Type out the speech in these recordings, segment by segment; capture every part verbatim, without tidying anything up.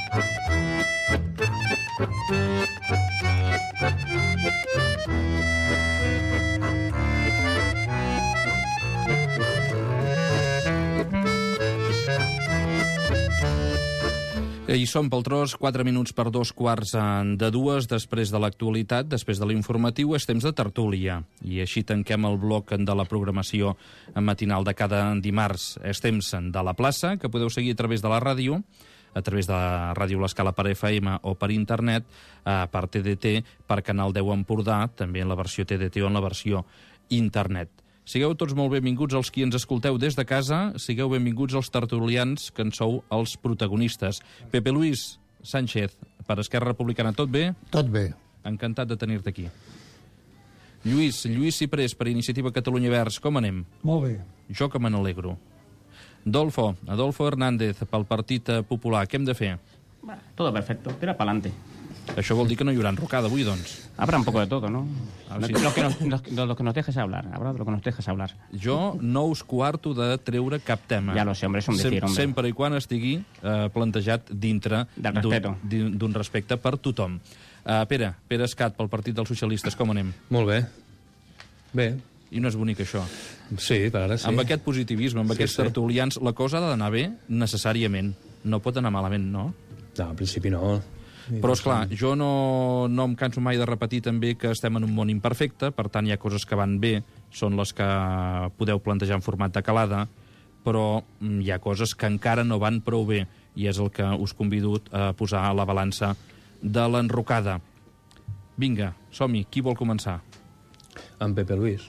I som pel tros, quatre minuts per dos quarts de dues, després de l'actualitat, després de l'informatiu, és temps de tertúlia. I així tanquem el bloc de la programació matinal de cada dimarts. És temps de la plaça, que podeu seguir a través de la ràdio, a través de la Ràdio L'Escala per F M o per internet, eh, per T D T, per Canal deu Empordà, també en la versió T D T o en la versió internet. Sigueu tots molt benvinguts els qui ens escolteu des de casa, sigueu benvinguts els tertulians que en sou els protagonistes. Pepe Luis Sánchez, per Esquerra Republicana, tot bé? Tot bé. Encantat de tenir-te aquí. Lluís, Lluís Ciprés, per Iniciativa Catalunya Verds, com anem? Molt bé. Jo que me n'alegro. Dolfo, Adolfo Hernández, pel Partit Popular, què hem de fer? Bueno, todo perfecto, tira pa'lante. Això vol dir que no hi haurà enrocada avui, doncs. Habrá un poco de todo, ¿no? Ah, Lo, sí. lo, que nos, lo, lo que nos dejes hablar. Habrá de lo que nos dejes hablar. Jo no us coarto de treure cap tema. Ja lo sé, hombre, és un decir, hombre. Sempre i quan estigui eh, plantejat dintre Del respeto. d'un d'un respecte per tothom. Uh, Pere, Pere Escat, pel Partit dels Socialistes, com anem? Molt bé. Bé. I no és bonic, això. Sí, per ara sí. Amb aquest positivisme, amb Sí, aquests sí. tertulians, la cosa ha d'anar bé necessàriament. No pot anar malament, no? No, al principi no. Però, esclar, jo no, no em canso mai de repetir també que estem en un món imperfecte, per tant hi ha coses que van bé, són les que podeu plantejar en format de calada, però hi ha coses que encara no van prou bé, i és el que us convido a posar a la balança de l'enrocada. Vinga, som-hi, qui vol començar? En Pepe Luis.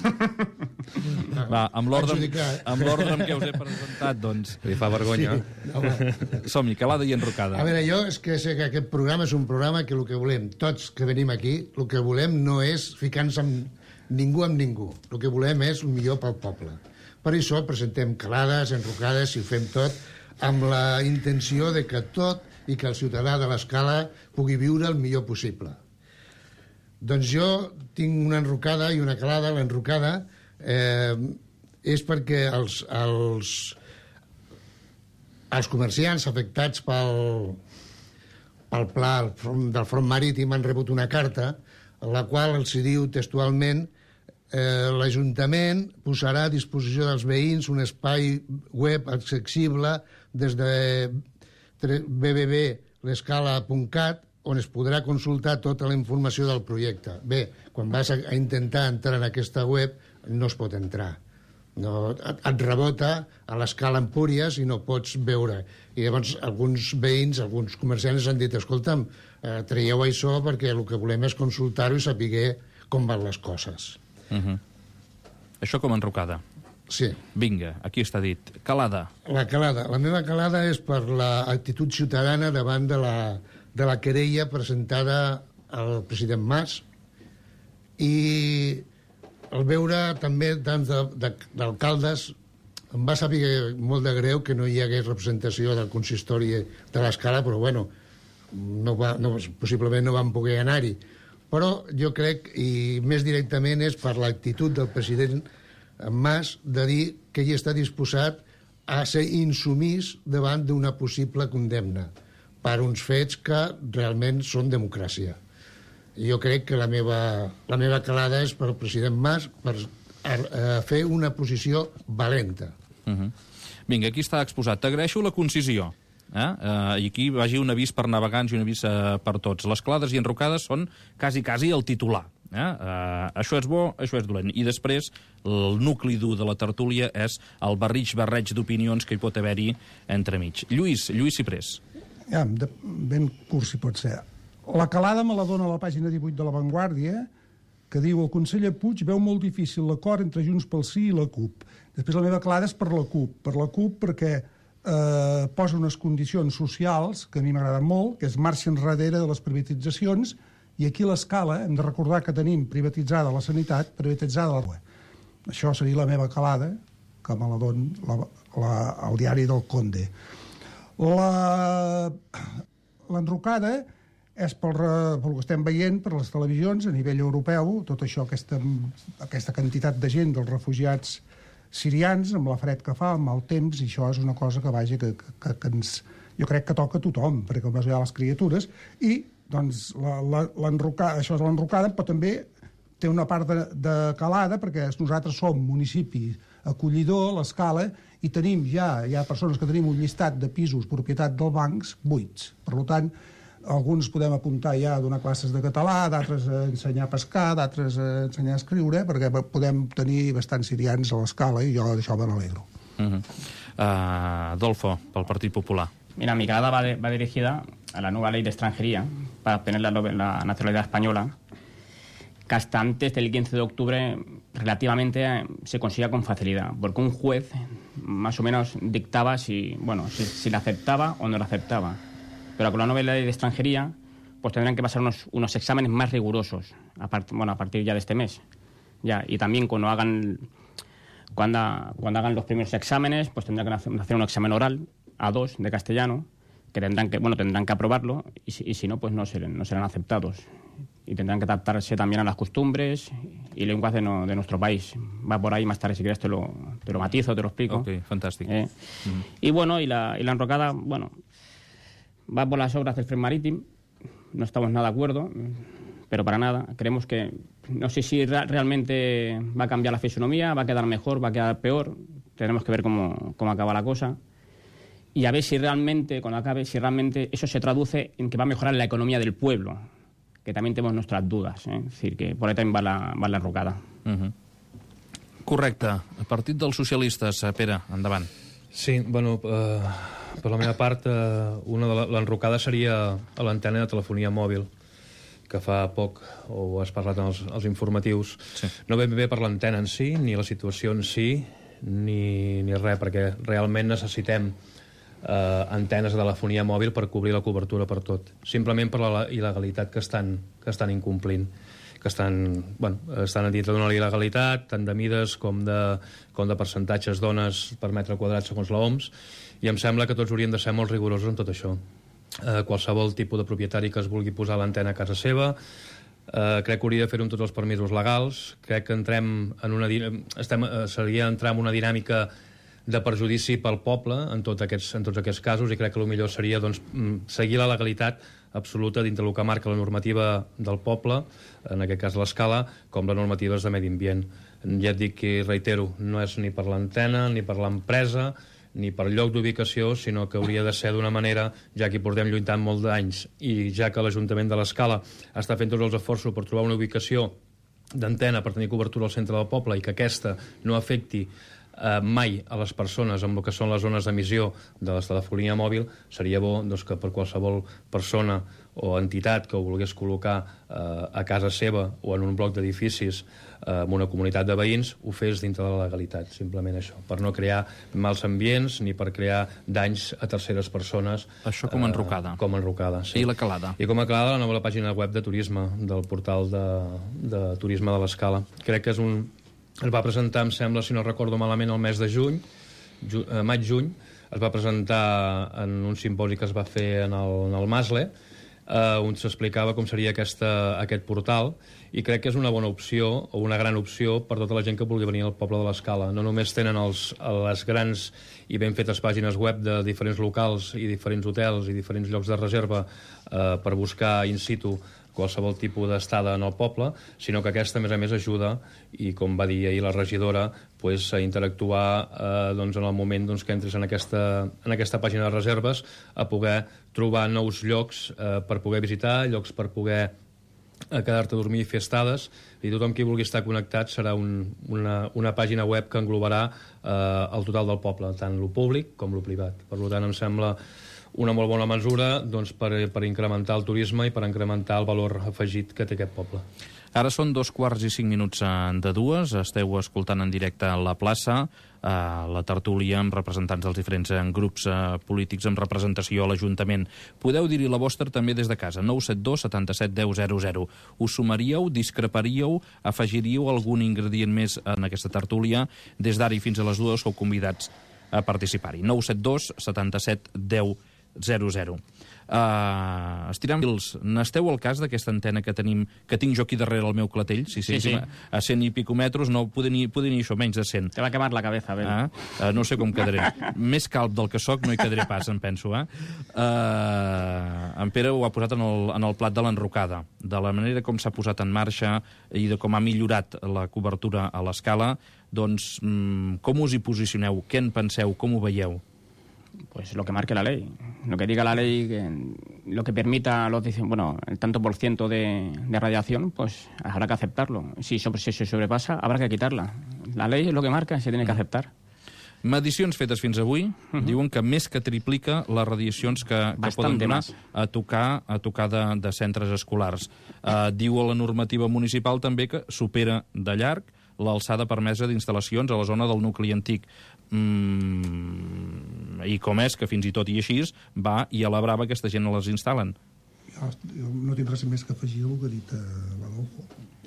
Va, amb l'ordre Adjudicat. amb l'ordre amb què us he presentat, doncs. Li fa vergonya. Sí, home. Som-hi, calada i enrocada. A veure, jo és que sé que aquest programa és un programa que el que volem, tots que venim aquí, el que volem no és ficar-nos amb ningú amb ningú. El que volem és el millor pel poble. Per això presentem calades, enrocades, i ho fem tot amb la intenció de que tot i que el ciutadà de l'Escala pugui viure el millor possible. Doncs jo tinc una enrocada i una calada. L'enrocada eh, és perquè els, els, els comerciants afectats pel, pel pla del front marítim han rebut una carta en la qual els diu textualment eh, l'Ajuntament posarà a disposició dels veïns un espai web accessible des de w w w punt l'escala punt cat on es podrà consultar tota la informació del projecte. Bé, quan vas a, a intentar entrar en aquesta web no es pot entrar. No, et, et rebota a l'Escala Empúries i no pots veure. I llavors alguns veïns, alguns comerciants han dit, escolta'm, eh, traieu això perquè el que volem és consultar-ho i saber com van les coses. Uh -huh. Això com a enrocada. Sí. Vinga, aquí està dit. Calada. La calada. La meva calada és per l'actitud ciutadana davant de la, de la querella presentada al president Mas, i al veure també tants d'alcaldes em va saber molt de greu que no hi hagués representació del consistori de l'Escala, però bueno, no va, no, possiblement no van poder anar-hi. Però jo crec, i més directament, és per l'actitud del president Mas de dir que ell està disposat a ser insumís davant d'una possible condemna per uns fets que realment són democràcia. Jo crec que la meva, la meva calada és per al president Mas per a, a fer una posició valenta. Uh -huh. Vinga, aquí està exposat. T'agraeixo la concisió. Eh? Uh, I aquí vagi un avís per navegants i un avís uh, per tots. Les calades i enrocades són quasi, quasi el titular. Eh? Uh, això és bo, això és dolent. I després, el nucli dur de la tertúlia és el barrig-barreig d'opinions que hi pot haver-hi entremig. Lluís, Lluís Ciprés. Ja, de, ben curt, si pot ser. La calada me la dona a la pàgina divuit de La Vanguardia, que diu: el conseller Puig veu molt difícil l'acord entre Junts pel Sí i la CUP. Després la meva calada és per la CUP. Per la CUP perquè eh, posa unes condicions socials que a mi m'agraden molt, que és marxa enrere de les privatitzacions, i aquí a l'Escala hem de recordar que tenim privatitzada la sanitat, privatitzada la rua. Això seria la meva calada, que me la don la, la, el diari del Conde. La, l'enrocada és pel, pel que estem veient per les televisions a nivell europeu, tot això, aquesta, aquesta quantitat de gent dels refugiats sirians, amb la fred que fa, amb el temps, i això és una cosa que, vaja, que, que, que, ens, jo crec que toca a tothom, perquè com es veuen les criatures, i doncs l'enrocada, això és l'enrocada, però també té una part de, de calada, perquè nosaltres som municipi acollidor, l'Escala, i tenim ja, hi ha persones que tenim un llistat de pisos propietat dels bancs buits. Per tant, alguns podem apuntar ja a donar classes de català, d'altres a ensenyar a pescar, d'altres a ensenyar a escriure, perquè podem tenir bastants sirians a l'Escala, i jo d'això me n'alegro. Uh -huh. uh, Adolfo, pel Partit Popular. Mira, mi calada va, de, va dirigida a la nueva ley de extranjería para obtener la, la nacionalidad española, que hasta antes del quince de octubre relativamente se conseguía con facilidad, porque un juez más o menos dictaba si, bueno, si, si la aceptaba o no la aceptaba. Pero con la nueva ley de extranjería pues tendrán que pasar unos, unos exámenes más rigurosos a, part, bueno, a partir ya de este mes. Ya, y también cuando hagan, cuando, cuando hagan los primeros exámenes, pues tendrán que hacer un examen oral A dos de castellano, que tendrán que, bueno, tendrán que aprobarlo, y si, y si no, pues no serán, no serán aceptados. Y tendrán que adaptarse también a las costumbres y lenguas de, no, de nuestro país. Va por ahí, más tarde si quieres te lo, te lo matizo, te lo explico. Ok, fantástico. Eh, mm. Y bueno, y la, y la enrocada, bueno, va por las obras del Fren Marítim, no estamos nada de acuerdo, pero para nada. Creemos que, no sé si ra realmente va a cambiar la fisonomía, va a quedar mejor, va a quedar peor, tenemos que ver cómo, cómo acaba la cosa. Y a ver si realmente, cuando acabe, si realmente eso se traduce en que va a mejorar la economía del pueblo, que también tenemos nuestras dudas, eh? Es decir, que por ahí también va la, va la enrocada. Uh -huh. Correcte. El Partit dels Socialistes, Pere, endavant. Sí, bueno, eh, per la meva part, eh, una de l'enrocada seria a l'antena de telefonia mòbil, que fa poc, o has parlat en els, els informatius. Sí. No ben bé per l'antena en si, ni la situació en si, ni, ni res, perquè realment necessitem eh, antenes de telefonia mòbil per cobrir la cobertura per tot. Simplement per la il·legalitat que estan, que estan incomplint, que estan, bueno, estan dintre d'una il·legalitat, tant de mides com de, com de percentatges d'ones per metre quadrat segons l'O M S, i em sembla que tots hauríem de ser molt rigorosos en tot això. Eh, qualsevol tipus de propietari que es vulgui posar l'antena a casa seva, eh, crec que hauria de fer-ho amb tots els permisos legals. Crec que entrem en una, estem, eh, seria entrar en una dinàmica de perjudici pel poble en, tot aquests, en tots aquests casos, i crec que el millor seria doncs, seguir la legalitat absoluta dintre del que marca la normativa del poble, en aquest cas l'Escala, com les normatives de medi ambient. Ja et dic i reitero, no és ni per l'antena, ni per l'empresa, ni per lloc d'ubicació, sinó que hauria de ser d'una manera, ja que hi portem lluitant molt d'anys, i ja que l'Ajuntament de l'Escala està fent tots els esforços per trobar una ubicació d'antena per tenir cobertura al centre del poble i que aquesta no afecti eh, mai a les persones amb el que són les zones d'emissió de la telefonia mòbil, seria bo doncs, que per qualsevol persona o entitat que ho volgués col·locar eh, a casa seva o en un bloc d'edificis eh, en una comunitat de veïns, ho fes dintre de la legalitat, simplement això, per no crear mals ambients ni per crear danys a terceres persones. Això com a enrocada. Eh, com a enrocada, sí. I la calada. I com a calada la nova pàgina web de turisme, del portal de, de turisme de l'Escala. Crec que és un... Es va presentar, em sembla, si no recordo malament, el mes de juny, ju, eh, maig-juny, es va presentar en un simposi que es va fer en el, en el Masle, eh, on s'explicava com seria aquesta, aquest portal, i crec que és una bona opció, o una gran opció, per tota la gent que vulgui venir al poble de l'Escala. No només tenen els, les grans i ben fetes pàgines web de diferents locals i diferents hotels i diferents llocs de reserva eh, per buscar in situ qualsevol tipus d'estada en el poble, sinó que aquesta, a més a més, ajuda, i com va dir ahir la regidora, pues, a interactuar eh, doncs, en el moment doncs, que entres en aquesta, en aquesta pàgina de reserves, a poder trobar nous llocs eh, per poder visitar, llocs per poder eh, quedar-te a dormir i fer estades, i tothom qui vulgui estar connectat serà un, una, una pàgina web que englobarà eh, el total del poble, tant lo públic com lo privat. Per tant, em sembla una molt bona mesura doncs, per, per incrementar el turisme i per incrementar el valor afegit que té aquest poble. Ara són dos quarts i cinc minuts de dues. Esteu escoltant en directe a la plaça eh, la tertúlia amb representants dels diferents grups eh, polítics amb representació a l'Ajuntament. Podeu dir-hi la vostra també des de casa. nou set dos setanta set deu zero zero. Us sumaríeu, discreparíeu, afegiríeu algun ingredient més en aquesta tertúlia? Des d'ara i fins a les dues sou convidats a participar-hi. nou set dos setanta set deu zero zero. Uh, estirant fils, n'esteu al cas d'aquesta antena que tenim, que tinc jo aquí darrere el meu clatell? Sí, sí, sí, sí. A cent i pico metres, no, poder ni, poder ni això, menys de cent. Te va quemar la cabeza, Ben. Ah, uh, no sé com quedaré. Més calb del que soc no hi quedaré pas, em penso. Eh? Uh, en Pere ho ha posat en el, en el plat de l'enrocada. De la manera com s'ha posat en marxa i de com ha millorat la cobertura a l'escala, doncs mm, com us hi posicioneu? Què en penseu? Com ho veieu? Pues lo que marque la ley. Lo que diga la ley, que lo que permita los, bueno, el tanto por ciento de, de radiación, pues habrá que aceptarlo. Si, sobre, si se sobrepasa, habrá que quitarla. La ley es lo que marca, se tiene que aceptar. Medicions fetes fins avui uh-huh. diuen que més que triplica les radiacions que, que poden donar més. a tocar, a tocar de, de centres escolars. Uh, diu a la normativa municipal també que supera de llarg l'alçada permesa d'instal·lacions a la zona del nucli antic. Mm, I com és que fins i tot i així va i a la brava aquesta gent les instal·len? Jo, jo no tinc res més que afegir el que ha dit eh, l'Adolfo.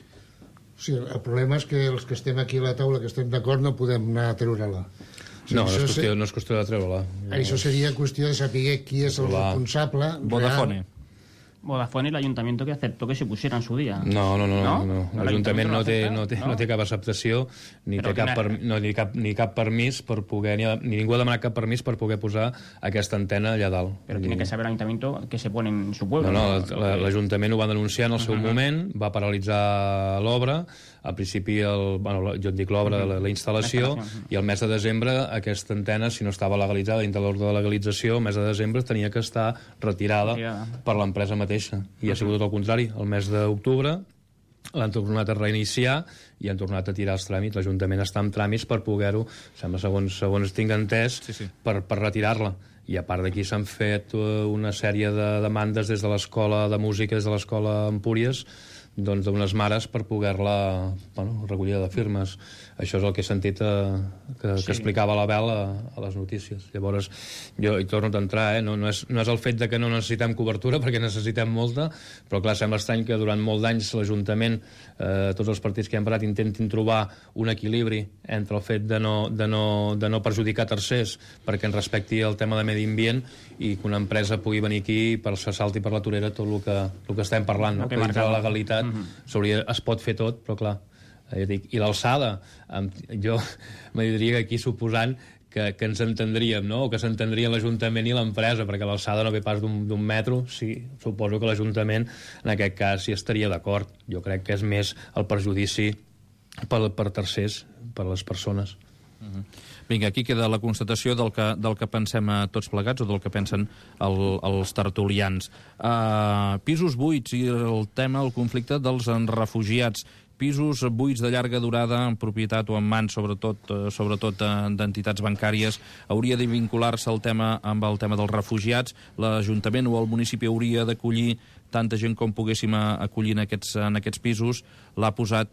Sí, el problema és que els que estem aquí a la taula, que estem d'acord, no podem anar a treure-la. O sigui, no, no és, qüestió, se... no és qüestió de treure-la. Això seria qüestió de saber qui és el la... responsable. Vodafone. Real. Vodafone y el ayuntamiento que aceptó que se pusiera en su día. No, no, no. no, no. L'Ajuntament no, té, no, té, no? no té cap acceptació ni, té cap, per, no, ni, cap, ni cap permís per poder... Ni, ni ningú ha demanat cap permís per poder posar aquesta antena allà dalt. Però tiene que saber el ayuntamiento que se pone en su pueblo. No, no, l'Ajuntament ho va denunciar en el seu uh -huh. moment, va paralitzar l'obra, al principi, el, bueno, jo et dic l'obra, uh -huh. la, la instal·lació, uh -huh. i el mes de desembre aquesta antena, si no estava legalitzada dintre l'ordre de legalització, el mes de desembre tenia que estar retirada, retirada. per l'empresa mateixa. I ha sigut tot el contrari. El mes d'octubre l'han tornat a reiniciar i han tornat a tirar els tràmits. L'Ajuntament està en tràmits per poder-ho, sembla, segons, segons tinc entès, sí, sí. per, per retirar-la. I a part d'aquí s'han fet una sèrie de demandes des de l'Escola de Música, des de l'Escola Empúries, doncs d'unes mares per poder-la, bueno, recollida de firmes. Això és el que he sentit eh, que, sí. que explicava l'Abel a, a les notícies. Llavors, jo hi torno a entrar, eh? no, no, és, no és el fet de que no necessitem cobertura, perquè necessitem molta, però clar, sembla estrany que durant molts d'anys l'Ajuntament, eh, tots els partits que han parat, intentin trobar un equilibri entre el fet de no, de no, de no perjudicar tercers perquè en respecti el tema de medi ambient i que una empresa pugui venir aquí per se salti per la torera tot el que, el que estem parlant, no? que dintre la legalitat mm-hmm. es pot fer tot, però clar, ja dic, i l'alçada, jo me diria que aquí suposant que, que ens entendríem, no? O que s'entendria l'Ajuntament i l'empresa, perquè l'alçada no ve pas d'un metro, sí, suposo que l'Ajuntament en aquest cas hi estaria d'acord. Jo crec que és més el perjudici per, per tercers, per les persones. Uh-huh. Vinga, aquí queda la constatació del que, del que pensem a tots plegats o del que pensen el, els tertulians. Uh, pisos buits i el tema, el conflicte dels refugiats. Pisos buits de llarga durada en propietat o en mans, sobretot, eh, sobretot d'entitats bancàries, hauria de vincular-se el tema amb el tema dels refugiats. L'Ajuntament o el municipi hauria d'acollir tanta gent com poguéssim acollir en aquests, en aquests pisos. L'ha posat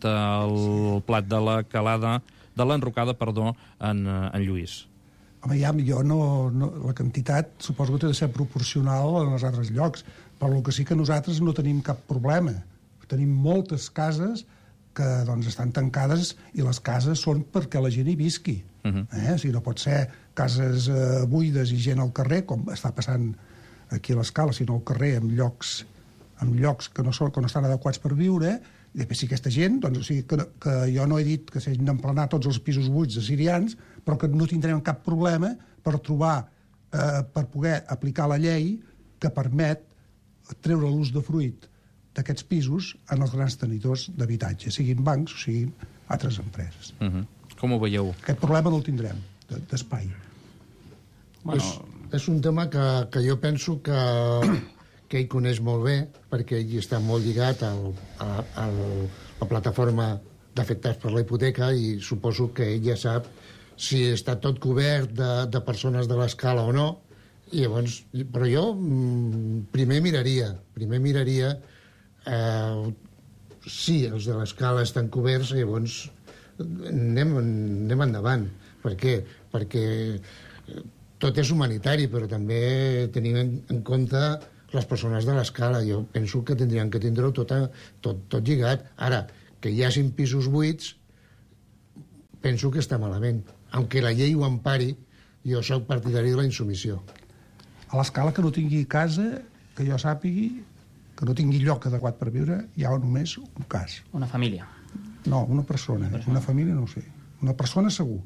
el plat de la calada, de l'enrocada, perdó, en, en Lluís. Home, ja, jo no, no... La quantitat suposo que té de ser proporcional en els altres llocs, però el que sí que nosaltres no tenim cap problema. Tenim moltes cases que doncs, estan tancades i les cases són perquè la gent hi visqui. Uh-huh. eh? O sigui, no pot ser cases eh, buides i gent al carrer, com està passant aquí a l'Escala, sinó al carrer, en llocs, en llocs que, no són, que no estan adequats per viure, i després si aquesta gent, doncs, o sigui, que, que jo no he dit que s'hagin d'emplenar tots els pisos buits de sirians, però que no tindrem cap problema per trobar, eh, per poder aplicar la llei que permet treure l'ús de fruit d'aquests pisos en els grans tenidors d'habitatge, siguin bancs o siguin altres empreses. Uh-huh. Com ho veieu? Aquest problema no el tindrem, d'espai. Bueno, és, és un tema que, que jo penso que, que ell coneix molt bé, perquè ell està molt lligat al, a, a la plataforma d'afectats per la hipoteca i suposo que ell ja sap si està tot cobert de, de persones de l'Escala o no. I llavors, però jo primer miraria, primer miraria Eh, sí, els de l'Escala estan coberts, llavors anem, anem endavant. Per què? Perquè tot és humanitari, però també tenim en, en compte les persones de l'Escala. Jo penso que tindrien que tindre-ho tot, tot, tot lligat. Ara, que hi hagin pisos buits, penso que està malament. Aunque la llei ho empari, jo soc partidari de la insumissió. A l'Escala que no tingui casa que jo sàpigui, que no tingui lloc adequat per viure, hi ha només un cas. Una família. No, una persona. Una, persona. Una família no ho sé. Una persona segur.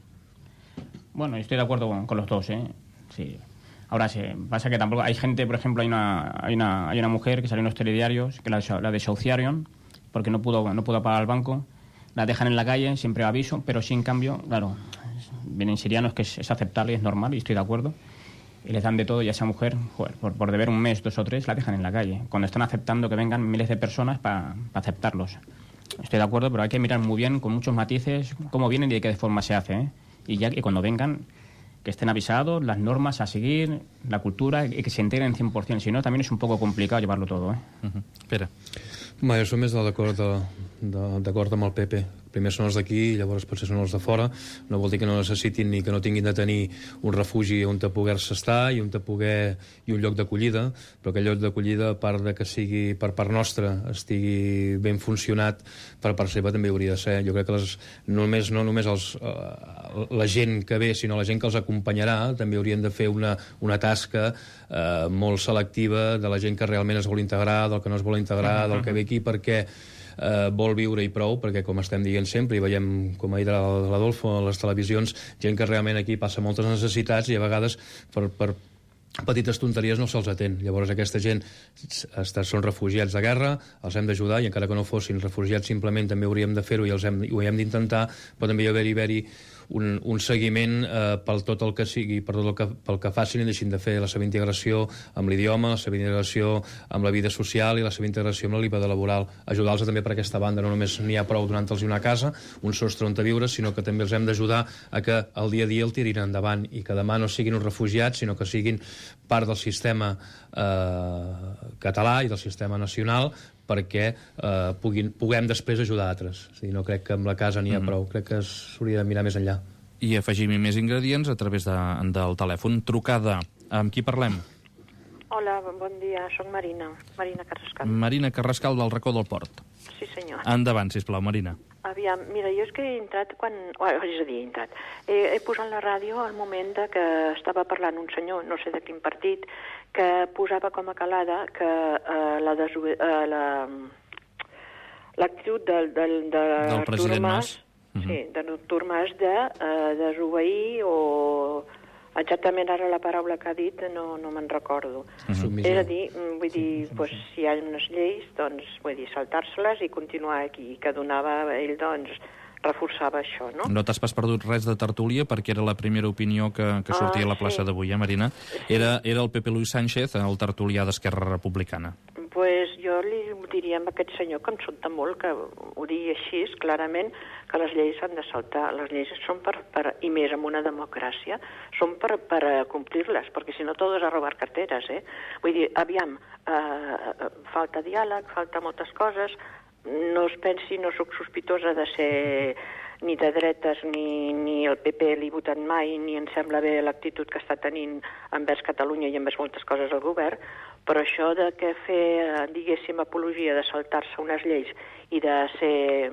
Bueno, estoy de acuerdo con, con los dos, ¿eh? Sí. Ahora sí, pasa que tampoco... Hay gente, por ejemplo, hay una, hay una, hay una mujer que salió en los telediarios, que la, la desahuciaron, porque no pudo, no pudo pagar al banco. La dejan en la calle, siempre aviso, pero sí, en cambio, claro, vienen sirianos, que es, es aceptable, es normal, y estoy de acuerdo. Y les dan de todo, y a esa mujer, joder, por, por deber un mes, dos o tres, la dejan en la calle, cuando están aceptando que vengan miles de personas para pa aceptarlos. Estoy de acuerdo, pero hay que mirar muy bien, con muchos matices, cómo vienen y de qué forma se hace, ¿eh? Y ya que cuando vengan, que estén avisados, las normas a seguir, la cultura, y que se integren cien por cien. Si no, también es un poco complicado llevarlo todo, ¿eh? Uh-huh. Espera. Ma, jo som més d'acord amb el P P. Primer són els d'aquí, llavors potser són els de fora. No vol dir que no necessitin ni que no tinguin de tenir un refugi on te poder-se estar i on te poder i un lloc d'acollida, però aquell lloc d'acollida, a part de que sigui per part nostra, estigui ben funcionat, per part seva també hauria de ser. Jo crec que les, només, no només els, uh, la gent que ve, sinó la gent que els acompanyarà, també haurien de fer una, una tasca uh, molt selectiva de la gent que realment es vol integrar, del que no es vol integrar, del que ve aquí, perquè eh, vol viure i prou, perquè com estem dient sempre i veiem, com ha dit l'Adolfo a les televisions, gent que realment aquí passa moltes necessitats i a vegades per, per petites tonteries no se'ls atén. Llavors aquesta gent són refugiats de guerra, els hem d'ajudar, i encara que no fossin refugiats simplement també hauríem de fer-ho i els hem, ho hem d'intentar, però també haver-hi haver-hi un, un seguiment eh, pel tot el que sigui, per tot el que, pel que facin i deixin de fer la seva integració amb l'idioma, la seva integració amb la vida social i la seva integració amb la vida laboral. Ajudar-los també per aquesta banda, no només n'hi ha prou donant-los una casa, un sostre on viure, sinó que també els hem d'ajudar a que el dia a dia el tirin endavant i que demà no siguin uns refugiats, sinó que siguin part del sistema eh, català i del sistema nacional, perquè eh, puguin, puguem després ajudar altres. O sigui, no crec que amb la casa n'hi ha mm. prou, crec que s'hauria de mirar més enllà. I afegim-hi més ingredients a través de, del telèfon. Trucada. Amb qui parlem? Hola, bon dia, soc Marina, Marina Carrascal. Marina Carrascal, del racó del Port. Sí, senyor. Endavant, sisplau, Marina. Aviam, mira, jo és que he entrat quan... Bueno, és a dir, he entrat. He, he posat la ràdio al moment de que estava parlant un senyor, no sé de quin partit, que posava com a calada que eh, la desobe... eh, la... l'actitud del, del, de del president Mas, Mas sí, de Artur Mas de eh, desobeir o... Exactament ara la paraula que ha dit no, no me'n recordo. Uh-huh. És a dir, vull dir, pues, si hi ha unes lleis, doncs, vull dir, saltar-se-les i continuar aquí, que donava ell, doncs, reforçava això, no? No t'has pas perdut res de tertúlia, perquè era la primera opinió que, que sortia ah, a la plaça sí. d'avui, eh, Marina? Era, era el Pepe Luis Sánchez, el tertulià d'Esquerra Republicana. Pues jo li diria a aquest senyor que em sobta molt que ho digui així, clarament, que les lleis s'han de saltar. Les lleis són per, per, i més en una democràcia, són per, per complir-les, perquè si no tot és a robar carteres, eh? Vull dir, aviam, eh, falta diàleg, falta moltes coses, no es pensi, no sóc sospitosa de ser ni de dretes ni, ni el P P l'he votat mai, ni em sembla bé l'actitud que està tenint envers Catalunya i envers moltes coses al govern, però això de que fer, diguéssim, apologia de saltar-se unes lleis i de ser...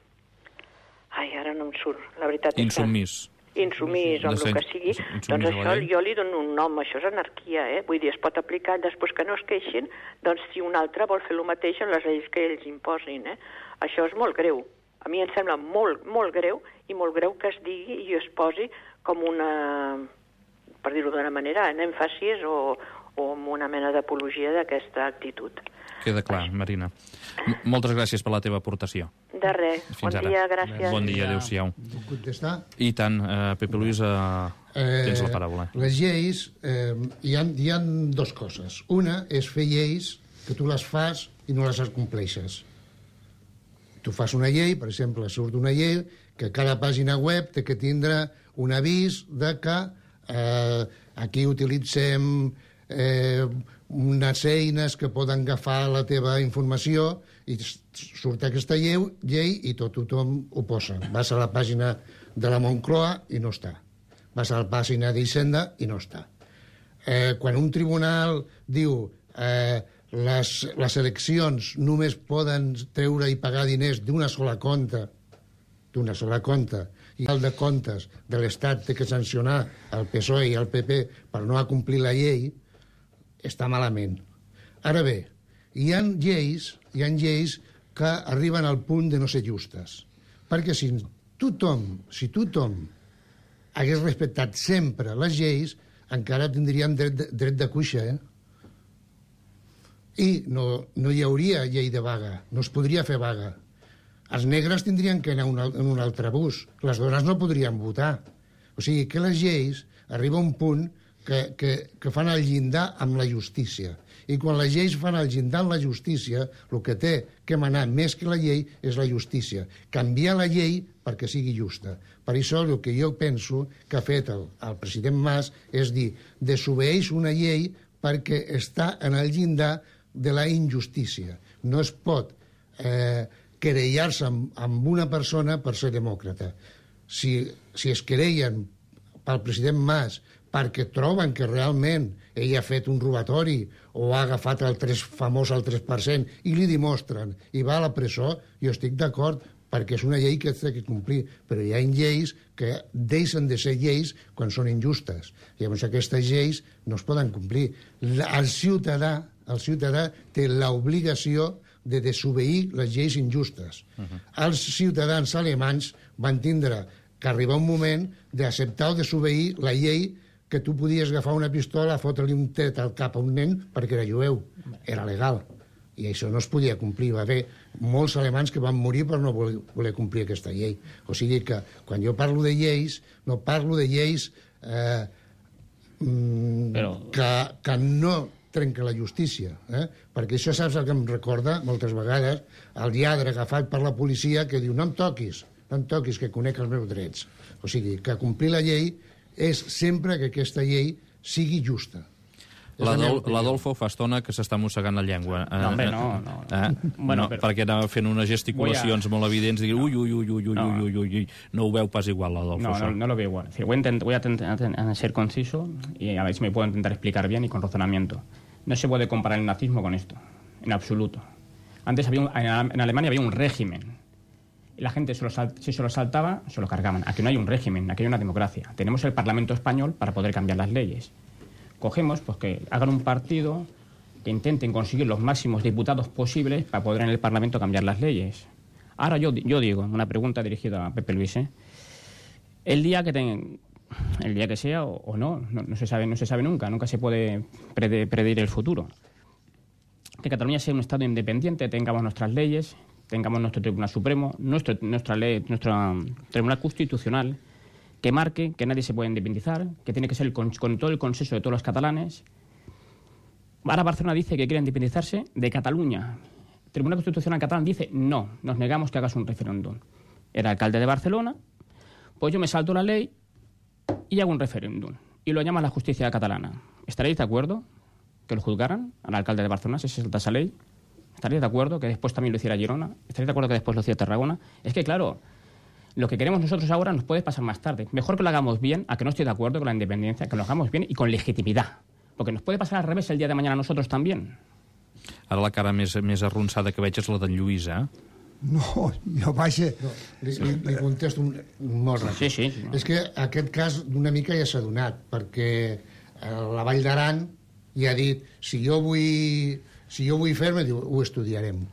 Ai, ara no em surt, la veritat és Insubmís. que... Insumís o el que sigui, doncs això jo li dono un nom, això és anarquia, eh? Vull dir, es pot aplicar després que no es queixin, doncs si un altre vol fer el mateix en les lleis que ells imposin, eh? Això és molt greu. A mi em sembla molt, molt greu, i molt greu que es digui i es posi com una, per dir-ho d'una manera, en èmfasis o, o amb una mena d'apologia d'aquesta actitud. Queda clar, Marina. M moltes gràcies per la teva aportació. De res. Fins bon ara. dia, gràcies. Bon dia, adéu-siau. Puc contestar? I tant, uh, Pepe Luis, uh, eh, tens la paraula. Les lleis, eh, hi, ha, hi ha dues coses. Una és fer lleis que tu les fas i no les compleixes. Tu fas una llei, per exemple, surt una llei que cada pàgina web té que tindre un avís de que eh, aquí utilitzem eh, unes eines que poden agafar la teva informació i surt aquesta llei, llei i tot tothom ho posa. Vas a la pàgina de la Moncloa i no està. Vas a la pàgina d'Hisenda i no està. Eh, quan un tribunal diu... Eh, Les, les eleccions només poden treure i pagar diners d'una sola compte, d'una sola compte, i el de comptes de l'Estat té que sancionar el P S O E i el P P per no acomplir la llei, està malament. Ara bé, hi ha lleis, hi ha lleis que arriben al punt de no ser justes. Perquè si tothom, si tothom hagués respectat sempre les lleis, encara tindríem dret de, dret de cuixa, eh? I no, no hi hauria llei de vaga, no es podria fer vaga. Els negres tindrien que anar en un altre bus, les dones no podrien votar. O sigui que les lleis arriba a un punt que, que, que fan el llindar amb la justícia. I quan les lleis fan el llindar amb la justícia, el que té que manar més que la llei és la justícia. Canviar la llei perquè sigui justa. Per això el que jo penso que ha fet el, el president Mas és dir, desobeeix una llei perquè està en el llindar de la injustícia. No es pot eh, querellar-se amb, amb una persona per ser demòcrata. Si, si es querellen pel president Mas perquè troben que realment ell ha fet un robatori o ha agafat el tres, famós el tres per cent i li demostren i va a la presó, jo estic d'acord perquè és una llei que té que complir, però hi ha lleis que deixen de ser lleis quan són injustes. Llavors aquestes lleis no es poden complir. El ciutadà, el ciutadà té l'obligació de desobeir les lleis injustes. Uh-huh. Els ciutadans alemanys van tindre que arribar un moment d'acceptar o desobeir la llei que tu podies agafar una pistola, fotre-li un tret al cap a un nen perquè era jueu. Era legal. I això no es podia complir. Va haver molts alemans que van morir per no voler, voler complir aquesta llei. O sigui que quan jo parlo de lleis, no parlo de lleis eh, mm, Però... que, que no trenca la justícia. Eh? Perquè això saps el que em recorda moltes vegades el lladre agafat per la policia que diu no em toquis, no em toquis que conec els meus drets. O sigui que complir la llei és sempre que aquesta llei sigui justa. L'Adolfo fa estona que s'està mossegant la llengua. No, home, no. no. Eh? Bueno, no però... Perquè anava fent unes gesticulacions a... molt evidents i dir, ui, ui, ui, ui, ui, no. ui, ui, ui, no ho veu pas igual, l'Adolfo. No, no, no lo veo igual. Voy a, intent, voy a, a ser conciso y a ver si me puedo intentar explicar bien y con razonamiento. No se puede comparar el nazismo con esto, en absoluto. Antes había un, en Alemania había un régimen. La gente se lo sal, si se lo saltaba, se lo cargaban. Aquí no hay un régimen, aquí hay una democracia. Tenemos el Parlamento español para poder cambiar las leyes. Cogemos, pues que hagan un partido que intenten conseguir los máximos diputados posibles para poder en el Parlamento cambiar las leyes. Ahora yo, yo digo, una pregunta dirigida a Pepe Luis, ¿eh? El día que tengan, el día que sea o, o no, no, no se sabe, no se sabe nunca, nunca se puede prede, predir el futuro. Que Cataluña sea un Estado independiente, tengamos nuestras leyes, tengamos nuestro Tribunal Supremo, nuestro, nuestra ley, nuestro Tribunal Constitucional, que marque que nadie se puede independizar, que tiene que ser con, con todo el consenso de todos los catalanes. Ahora Barcelona dice que quiere independizarse de Cataluña. El Tribunal Constitucional catalán dice no, nos negamos que hagas un referéndum. Era alcalde de Barcelona, pues yo me salto la ley y hago un referéndum. Y lo llama la justicia catalana. ¿Estaréis de acuerdo que lo juzgaran al alcalde de Barcelona si se salta esa ley? ¿Estaréis de acuerdo que después también lo hiciera Girona? ¿Estaréis de acuerdo que después lo hiciera Tarragona? Es que, claro, lo que queremos nosotros ahora nos puede pasar más tarde. Mejor que lo hagamos bien, a que no estoy de acuerdo con la independencia, que lo hagamos bien y con legitimidad. Porque nos puede pasar al revés el día de mañana a nosotros también. Ara la cara més, més arronsada que veig és la d'en Lluís, eh? No, jo vaja... No, li, li, li contesto un, molt ràpid. Sí, sí, sí. És que aquest cas d'una mica ja s'ha donat, perquè la Vall d'Aran ja ha dit, si jo vull... Si yo voy ferme, digo, ho estudiarem.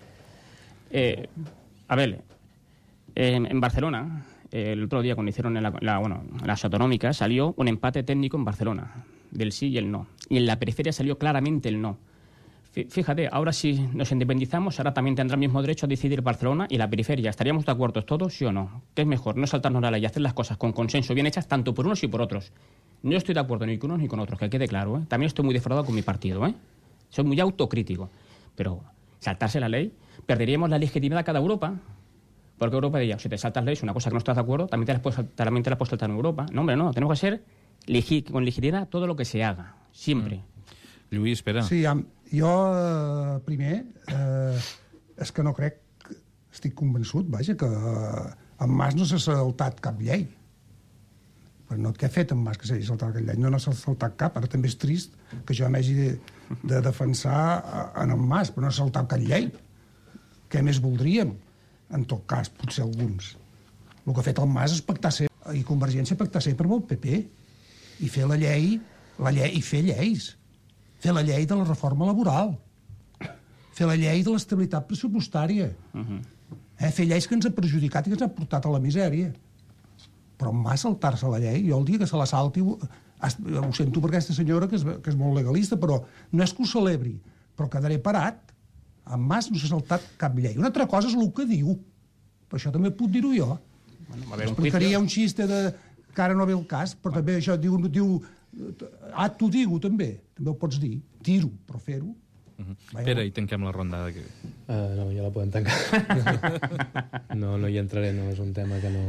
Eh, a ver, en, en Barcelona, eh, el otro día cuando hicieron la, la, bueno, las autonómicas, salió un empate técnico en Barcelona, del sí y el no. Y en la periferia salió claramente el no. Fíjate, ahora si nos independizamos, ahora también tendrá el mismo derecho a decidir Barcelona y la periferia. ¿Estaríamos de acuerdo todos, sí o no? ¿Qué es mejor? No saltarnos la ley y hacer las cosas con consenso bien hechas, tanto por unos y por otros. No estoy de acuerdo ni con unos ni con otros, que quede claro, ¿eh? También estoy muy defraudado con mi partido, ¿eh? Soy muy autocrítico, pero saltarse la ley, perderíamos la legitimidad a cada Europa, porque Europa diría, si te saltas leyes, una cosa que no estás de acuerdo, también te la puedes, también te la puedes saltar en Europa. No, hombre, no, tenemos que ser legi con legitimidad todo lo que se haga, siempre. Mm. Lluís, espera. Sí, jo, eh, primer, eh, és que no crec, estic convençut, vaja, que en Mas no s'ha saltat cap llei. Però no, què ha fet en Mas que s'hagi saltat aquella llei? No, no s'ha saltat cap. Ara també és trist que jo m'hagi de, de defensar en en Mas, però no s'ha saltat cap llei. Què més voldríem? En tot cas, potser alguns. El que ha fet el Mas és pactar sempre, i Convergència pactar sempre amb el P P, i fer la llei, la llei i fer lleis. fer la llei de la reforma laboral, fer la llei de l'estabilitat pressupostària, uh-huh. eh? fer lleis que ens han perjudicat i que ens han portat a la misèria. Però en Mas saltar-se la llei, jo el dia que se la salti, ho, ho sento per aquesta senyora que és, que és molt legalista, però no és que ho celebri, però quedaré parat. En Mas no s'ha saltat cap llei. Una altra cosa és el que diu, però això també puc dir-ho jo. Bueno, explicaria un xiste de que ara no ve el cas, però també això diu... diu ah, t'ho digo, també. També ho pots dir. Dir-ho, però fer-ho. Uh-huh. Pere, i tanquem la ronda. Uh, no, ja la podem tancar. no, no hi entraré, no és un tema que no...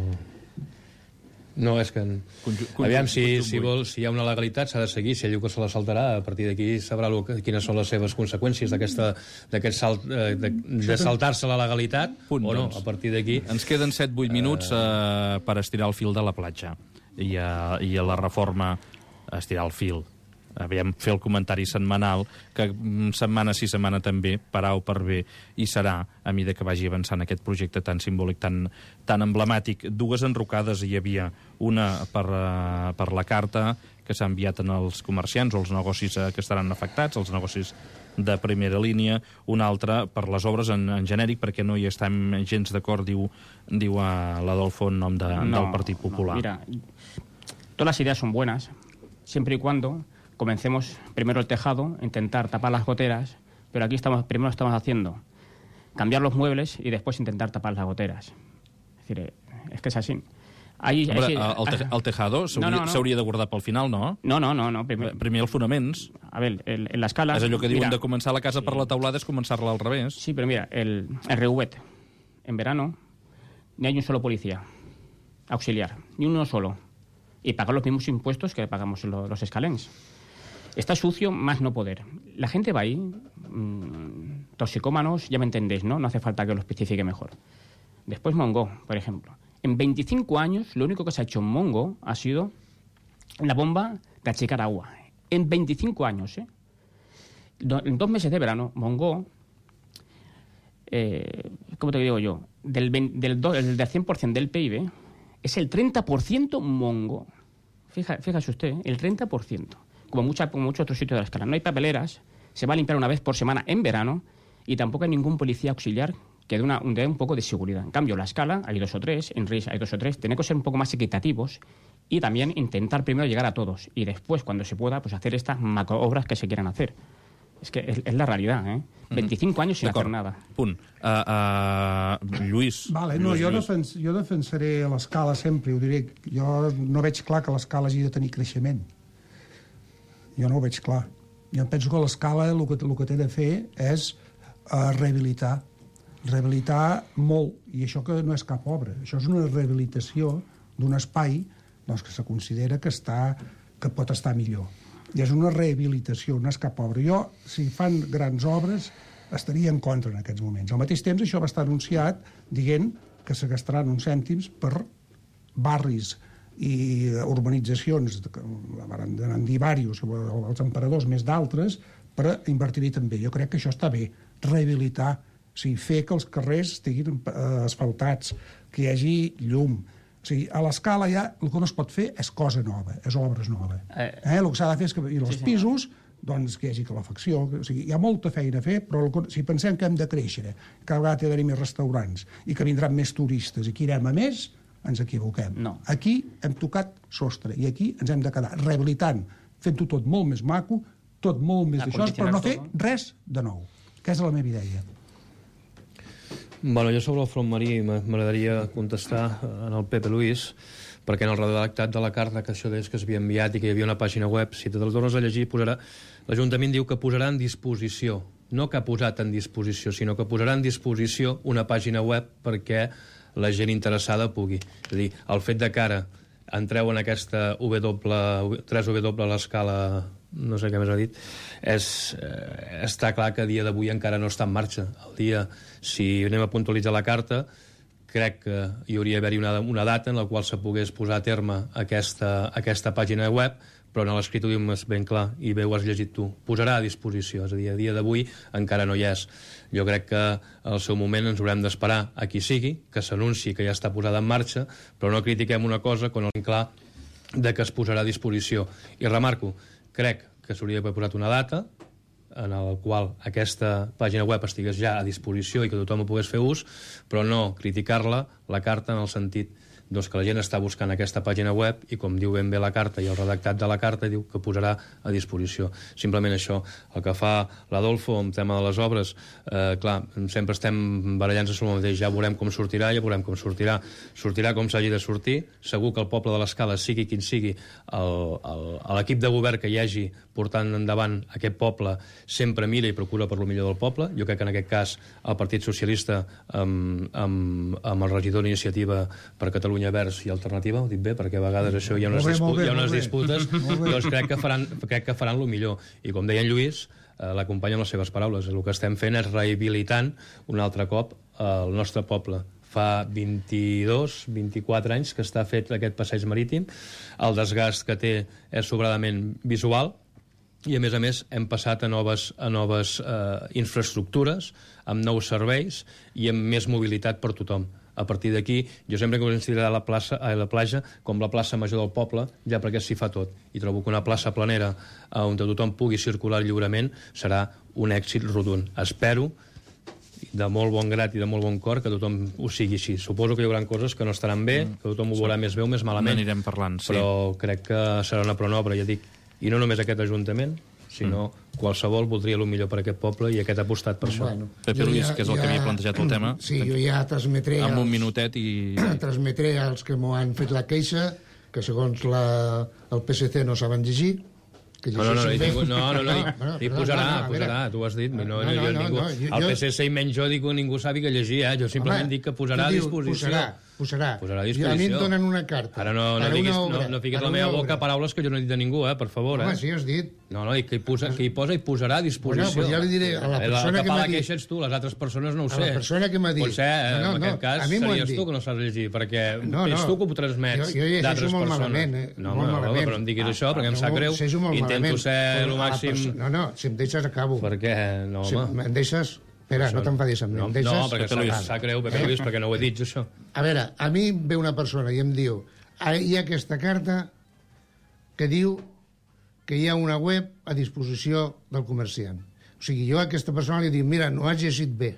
No, és que... Conju Aviam, si, si, vol, si hi ha una legalitat s'ha de seguir, si ell que se la saltarà, a partir d'aquí sabrà lo que, quines són les seves conseqüències d'aquest salt, eh, de, de saltar-se la legalitat, Punt, o no, doncs. A partir d'aquí... Ens queden set vuit minuts eh, per estirar el fil de la platja i a, i a la reforma estirar el fil. Aviam, fer el comentari setmanal, que setmana sí, setmana també, per A o per B, i serà, a mesura que vagi avançant aquest projecte tan simbòlic, tan, tan emblemàtic. Dues enrocades hi havia, una per, uh, per la carta que s'ha enviat als comerciants o als negocis uh, que estaran afectats, els negocis de primera línia, una altra per les obres en, en genèric, perquè no hi estem gens d'acord, diu, diu uh, l'Adolfo en nom de, no, del Partit Popular. No, mira, todas las ideas son buenas, siempre y cuando comencemos primero el tejado, intentar tapar las goteras, pero aquí estamos, primero estamos haciendo cambiar los muebles y después intentar tapar las goteras. Es decir, es que es así. Ahí, Hombre, ahí, el, te, el tejado s'hauria no, no, no. de guardar pel final, no? No, no, no. no primer, primer els fonaments. A ver, el, en la escala... És allò que diuen mira, de començar la casa sí. per la teulada és començar-la al revés. Sí, pero mira, el, el Reuvet, en verano, ni hay un solo policía auxiliar, ni uno solo. Y pagar los mismos impuestos que pagamos los, los escalens. Está sucio, más no poder. La gente va ahí, mmm, toxicómanos, ya me entendéis, ¿no? No hace falta que lo especifique mejor. Después Mongo, por ejemplo. En veinticinco años, lo único que se ha hecho en Mongo ha sido la bomba de achicar agua. En veinticinco años, ¿eh? Do, en dos meses de verano, Mongo, eh, ¿cómo te digo yo? Del, del, del, del cien por ciento del P I B, es el treinta por ciento Mongo. Fija, fíjese usted, ¿eh? El treinta por ciento. Como, mucha, como muchos otros sitios de la escala. No hay papeleras, se va a limpiar una vez por semana en verano y tampoco hay ningún policía auxiliar que dé, una, dé un poco de seguridad. En cambio, la escala, hay dos o tres, en RIS hay dos o tres, tenemos que ser un poco más equitativos y también intentar primero llegar a todos y después, cuando se pueda, pues hacer estas macroobras que se quieran hacer. És que és, és la realitat, eh? veinticinco anys sin hacer nada. Punt. Uh, uh, Lluís. Vale, no, Lluís, jo, Lluís. Defens, jo defensaré l'escala sempre, ho diré. Jo no veig clar que l'escala hagi de tenir creixement. Jo no ho veig clar. Jo penso que l'escala el que, el que té de fer és uh, rehabilitar. Rehabilitar molt. I això que no és cap obra. Això és una rehabilitació d'un espai doncs, que se considera que, està, que pot estar millor. I és una rehabilitació, no és cap obra. Jo, si fan grans obres, estaria en contra en aquests moments. Al mateix temps, això va estar anunciat dient que se gastaran uns cèntims per barris i urbanitzacions, van dir diversos, els emperadors més d'altres, per invertir-hi també. Jo crec que això està bé, rehabilitar, o sigui, fer que els carrers estiguin asfaltats, que hi hagi llum. O sigui, a l'escala ja el que no es pot fer és cosa nova, és obres noves. Eh, eh? El que s'ha de fer és que i els sí, pisos, doncs, que hi hagi calefacció. O sigui, hi ha molta feina a fer, però el, si pensem que hem de créixer, que cada vegada hi ha més restaurants i que vindran més turistes i que irem a més, ens equivoquem. No. Aquí hem tocat sostre i aquí ens hem de quedar rehabilitant, fent-ho tot molt més maco, tot molt més d'això, però no fer res de nou, que és la meva idea. Bueno, jo sobre el front marí m'agradaria contestar en el Pepe Luis, perquè en el redactat de la carta que això deies que s'havia enviat i que hi havia una pàgina web, si te les dones a llegir, posarà... l'Ajuntament diu que posarà en disposició, no que ha posat en disposició, sinó que posarà en disposició una pàgina web perquè la gent interessada pugui. És a dir, el fet de que ara entreu en aquesta W, tres W a l'escala, no sé què més ha dit, és, eh, està clar que a dia d'avui encara no està en marxa. El dia, si anem a puntualitzar la carta, crec que hi hauria d'haver-hi una, una data en la qual se pogués posar a terme aquesta, aquesta pàgina web, però en l'escrit ho diu ben clar, i bé ho has llegit tu. Posarà a disposició, és a dir, a dia d'avui encara no hi és. Jo crec que al seu moment ens haurem d'esperar a qui sigui, que s'anunci que ja està posada en marxa, però no critiquem una cosa quan no és clar de que es posarà a disposició. I remarco, crec que s'hauria d'haver posat una data, en el qual aquesta pàgina web estigués ja a disposició i que tothom ho pogués fer ús, però no criticar-la, la carta, en el sentit doncs, que la gent està buscant aquesta pàgina web i, com diu ben bé la carta i el redactat de la carta, diu que posarà a disposició. Simplement això. El que fa l'Adolfo en tema de les obres, eh, clar, sempre estem barallant-se sobre el mateix, ja veurem com sortirà, ja veurem com sortirà. Sortirà com s'hagi de sortir. Segur que el poble de l'Escala, sigui quin sigui l'equip de govern que hi hagi portant endavant aquest poble, sempre mira i procura per lo millor del poble. Jo crec que en aquest cas el Partit Socialista amb, amb, amb el regidor d'Iniciativa per Catalunya Verds i Alternativa, ho dic bé, perquè a vegades això hi ha unes, bé, dispu bé, hi ha unes disputes, doncs crec que faran, crec que faran el millor. I com deia en Lluís, eh, l'acompanya amb les seves paraules. El que estem fent és rehabilitant un altre cop el nostre poble. Fa vint-i-dos, vint-i-quatre anys que està fet aquest passeig marítim. El desgast que té és sobradament visual, i a més a més hem passat a noves, a noves eh, infraestructures, amb nous serveis i amb més mobilitat per tothom. A partir d'aquí, jo sempre que considerarà la, plaça, eh, la platja com la plaça major del poble, ja perquè s'hi fa tot. I trobo que una plaça planera on tothom pugui circular lliurement serà un èxit rotund. Espero, de molt bon grat i de molt bon cor, que tothom ho sigui així. Suposo que hi haurà coses que no estaran bé, que tothom ho veurà més bé o més malament. N'anirem parlant, sí. Però crec que serà una prona obra, ja dic. I no només aquest Ajuntament, sinó mm. qualsevol voldria el millor per aquest poble i aquest ha apostat per bueno, això. Pepe Luis, ja, que és el ja, que havia plantejat el tema. Sí, jo ja transmetré... Amb un als, minutet i... Transmetré als que m'ho han fet la queixa, que segons la, el P S C no saben llegir, que no, no, no, bé. ningú, no, no, no, no, i posarà, no, no, posarà, tu ho has dit. No, no, no, jo, ningú, no, jo, el P S C i menys jo dic que ningú sabi que llegir, eh? Jo simplement home, dic que posarà a disposició. Posarà, posarà. Posarà a disposició. I a mi em donen una carta. Ara no, no, diguis, obra, no, no fiquis la meva boca paraules que jo no he dit de ningú, eh? Per favor, eh? Home, sí, has dit. No, no, i que hi, posa, que hi posa i posarà a disposició. Bueno, pues ja li diré a la persona que que m'ha dit... la queixa ets tu, les altres persones no ho sé. A la persona que m'ha dit... Potser, no, no, en aquest cas, series tu que no saps llegir, perquè no, no. ets tu que ho transmets d'altres persones. Malament, eh? No, home, no, però em diguis això, perquè em sap greu. Intento ser el màxim... No, no, si em deixes acabo. Per què? No, home. Si em deixes... Espera, no te'nfadis amb mi. No, no, perquè em sap greu, Pepe Luis, perquè no ho he dit, això. A veure, a mi ve una persona i em diu hi ha aquesta carta que diu que hi ha una web a disposició del comerciant. O sigui, jo a aquesta persona li dic, mira, no has llegit bé.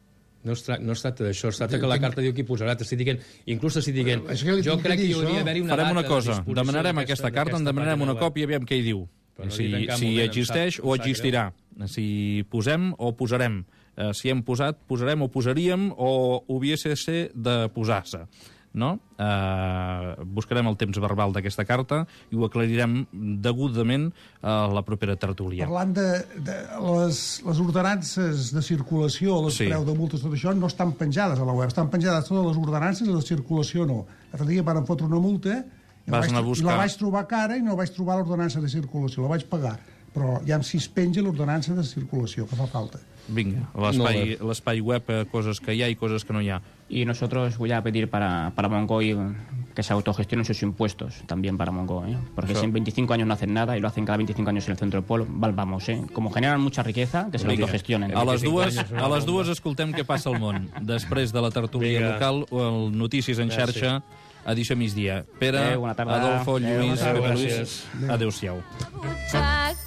No es, tra no es tracta d'això, es tracta que la carta diu qui posarà, t'estic dient, inclús t'estic dient, jo crec que hi hauria d'haver una Farem data una cosa, de demanarem aquesta carta, en demanarem una còpia i aviam què hi diu. No si si existeix o existirà. Si posem o posarem. Si hem posat, posarem o posaríem o hubiese de posar-se. No? Uh, buscarem el temps verbal d'aquesta carta i ho aclarirem degudament a la propera tertúlia. Parlant de, de les, les ordenances de circulació, les sí. preu de multes, tot això, no estan penjades a la web, estan penjades totes les ordenances, de circulació no. L'altre dia van fotre una multa i la, vaig, i la vaig trobar cara i no vaig trobar l'ordenança de circulació, la vaig pagar. Però ja si es penja l'ordenança de circulació, que fa falta. Vinga, l'espai web, coses que hi ha i coses que no hi ha. Y nosotros voy a pedir para, para Mongoy que se autogestionen sus impuestos también para Mongoy, ¿eh? Porque so. si en veinticinco años no hacen nada y lo hacen cada veinticinco años en el centro del pueblo, vamos, ¿eh? Como generan mucha riqueza, que se lo autogestionen. A les dues, a les dues escoltem què passa al món. Després de la tertúlia Vinga. local, el Notícies en xarxa, edició migdia. Pere, Adeu, Adolfo, Lluís, Pepe Luis, adéu-siau.